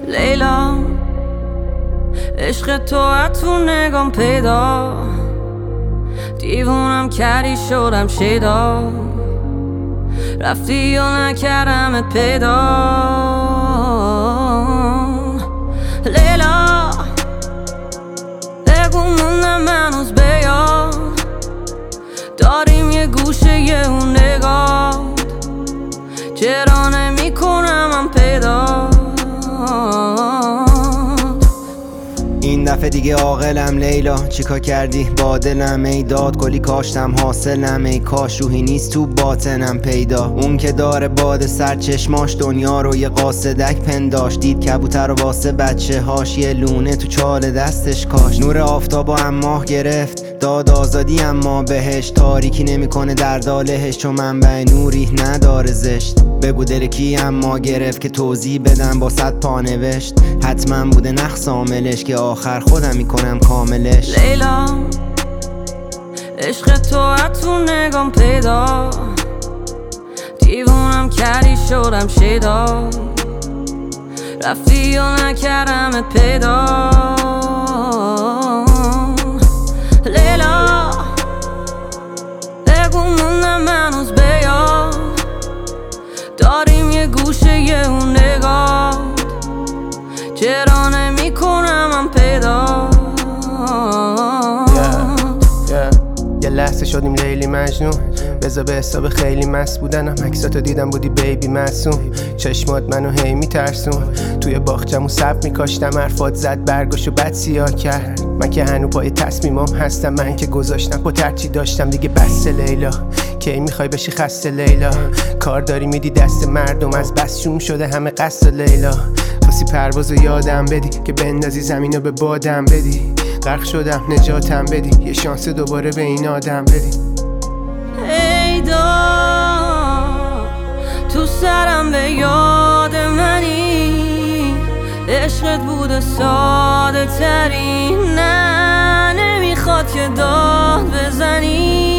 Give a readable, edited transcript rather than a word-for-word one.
لیلا عشق تو از تو نگام پیدا، دیوونم کردی شدم شیدا، رفتی و نکردمت پیدا. لیلا بگو موندم هنوز بیاد، داریم یه گوشه یه اون نگاه، چرا نمی کنم من پیدا. این دفعه دیگه عاقلم لیلا، چیکار کردی با دلم؟ ای داد گلی کاشتم حاصلم، ای کاش روحی نیست تو باطنم پیدا. اون که داره باد سر چشماش دنیا رو یه قاصدک پنداش، دید کبوتر و واسه بچه هاش یه لونه تو چال دستش کاش. نور آفتاب و ماه گرفت داد آزادی، اما بهش تاریکی نمیکنه در دالهش، چون منبع نوری نداره زشت. بگو دل کی اما گرفت که توضیح بدم با 100 پا نوشت، حتما بوده نقص عاملش که آخر خودم میکنم کاملش. لیلا عشق تو از تو نگام پیدا، دیوونم کردی شدم شیدا، رفتی و نکردمت پیدا. لیلا بگو موندم هنوز بیاد، داریم یه گوشه یه اون نگاه، چرا نمی کنم من پیدا. یه لحظه شدیم لیلی مجنون، بذار به حساب خیلی مست بودنم، عکساتو دیدم بودی بیبی معصوم، چشمات منو هی میترسون، توی باغچمون سب میکاشتم، حرفات زد برگاشو بد سیاه کرد، من که هنو پای تصمیمام هستم، من که گذاشتم با ترچی داشتم دیگه بس. لیلا کی میخوای بشی خسته لیلا؟ کار داری میدی دست مردم، از بس شوم شده همه قصد لیلا. خواستی پروازو یادم بدی که بندازی زمینو به بادم بدی، غرق شدم نجاتم بدی، یه شانس دوباره به این آدم بدی. ای داد تو سرم به یاد منی، عشقت بوده ساده ترین، نه نمیخواد که داد بزنی.